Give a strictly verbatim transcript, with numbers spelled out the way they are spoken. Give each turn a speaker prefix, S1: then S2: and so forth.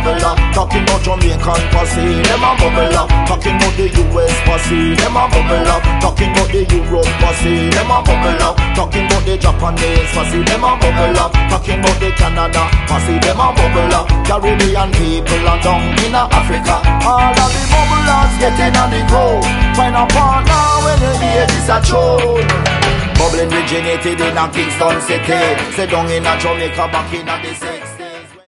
S1: bubble up. Talking about Jamaican posse, them a bubble up. Talking about the U S posse, them a bubble up. Talking about the Europe posse, them a bubble up. Talking about the Japanese posse, them a bubble up. Talking about the Canada posse, them a bubble up. Caribbean people are down in Africa. All of the bubblers getting on the go. Find a partner when you hear this a tune. Bubbling originated in a Kingston city. Say down in a Jamaica back in a the six.